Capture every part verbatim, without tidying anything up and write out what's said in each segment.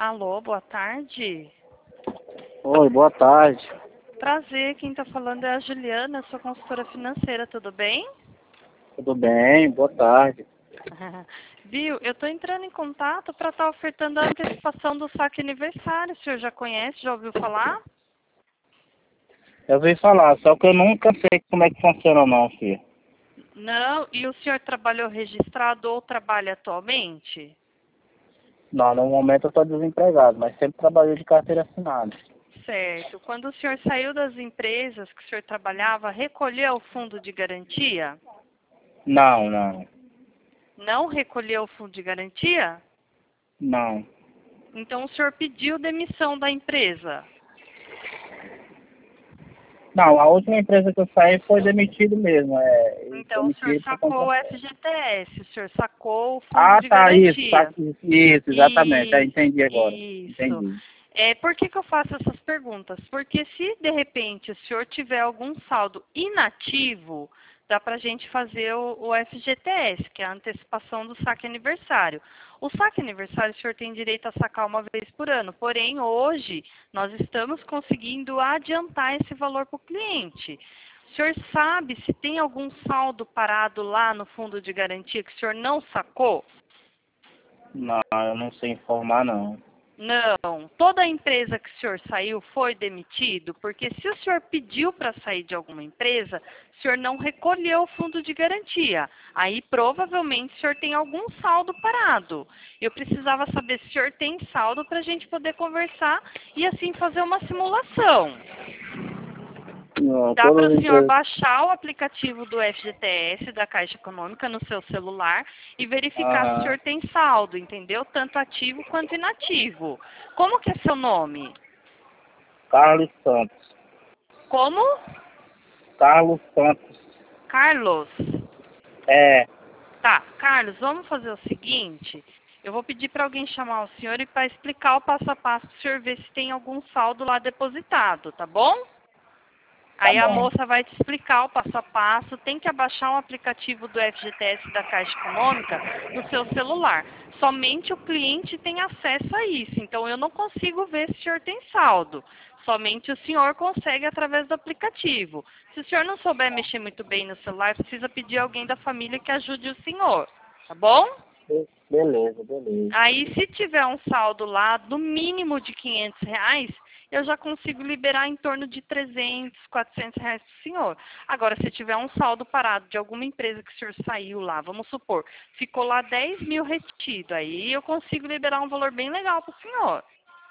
Alô, boa tarde. Oi, boa tarde. Prazer, quem está falando é a Juliana, sua consultora financeira, tudo bem? Tudo bem? Boa tarde. Viu, eu estou entrando em contato para estar ofertando a antecipação do saque aniversário. O senhor já conhece, já ouviu falar? Eu ouvi falar, só que eu nunca sei como é que funciona não, filho. Não, e o senhor trabalhou registrado ou trabalha atualmente? Não, no momento eu estou desempregado, mas sempre trabalhei de carteira assinada. Certo. Quando o senhor saiu das empresas que o senhor trabalhava, recolheu o fundo de garantia? Não, não, Não recolheu o fundo de garantia? não. Então o senhor pediu demissão da empresa? Não, a última empresa que eu saí foi demitido mesmo, é, eles Então o senhor demitiram por sacou conta o própria. F G T S, o senhor sacou o fundo Ah, de tá, isso, tá, garantia. isso, exatamente, aí Isso, entendi agora, isso. entendi. É, por que, que eu faço essas perguntas? Porque se de repente o senhor tiver algum saldo inativo, dá para a gente fazer o, o F G T S, que é a antecipação do saque aniversário. O saque aniversário o senhor tem direito a sacar uma vez por ano, porém hoje nós estamos conseguindo adiantar esse valor para o cliente. O senhor sabe se tem algum saldo parado lá no fundo de garantia que o senhor não sacou? Não, eu não sei informar não. Não. Toda empresa que o senhor saiu foi demitido? Porque se o senhor pediu para sair de alguma empresa, o senhor não recolheu o fundo de garantia. Aí provavelmente o senhor tem algum saldo parado. Eu precisava saber se o senhor tem saldo para a gente poder conversar e assim fazer uma simulação. Não, Dá para todas o as senhor empresas... baixar o aplicativo do F G T S, da Caixa Econômica, no seu celular e verificar se o Aham. senhor tem saldo, entendeu? Tanto ativo quanto inativo. Como que é seu nome? Carlos Santos. Como? Carlos Santos. Carlos. É, Tá, Carlos, vamos fazer o seguinte. Eu vou pedir para alguém chamar o senhor e para explicar o passo a passo para o senhor ver se tem algum saldo lá depositado, tá bom? tá Aí a bom. moça vai te explicar o passo a passo. Tem que abaixar um aplicativo do F G T S da Caixa Econômica no seu celular. Somente o cliente tem acesso a isso. Então eu não consigo ver se o senhor tem saldo. Somente o senhor consegue através do aplicativo. Se o senhor não souber mexer muito bem no celular, precisa pedir alguém da família que ajude o senhor. Tá bom? Be- Beleza, beleza. Aí, se tiver um saldo lá, do mínimo de quinhentos reais, eu já consigo liberar em torno de trezentos, quatrocentos reais para o senhor. Agora, se tiver um saldo parado de alguma empresa que o senhor saiu lá, vamos supor, ficou lá dez mil retido, aí eu consigo liberar um valor bem legal para o senhor.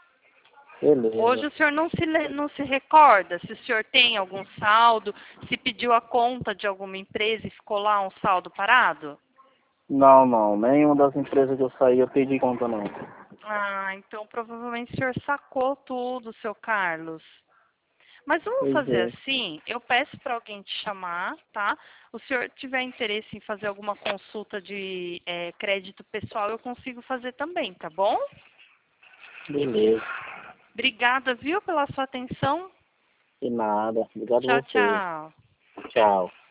Hoje Beleza. o senhor não se, le- não se recorda se o senhor tem algum saldo, se pediu a conta de alguma empresa e ficou lá um saldo parado? Não, não. Nenhuma das empresas que eu saí eu pedi conta, não. Ah, então provavelmente o senhor sacou tudo, seu Carlos. Mas vamos Pois fazer é. assim, eu peço para alguém te chamar, tá? O senhor tiver interesse em fazer alguma consulta de eh, crédito pessoal, eu consigo fazer também, tá bom? Beleza. Obrigada, viu, pela sua atenção. De nada. Obrigado Tchau, a você. tchau. Tchau.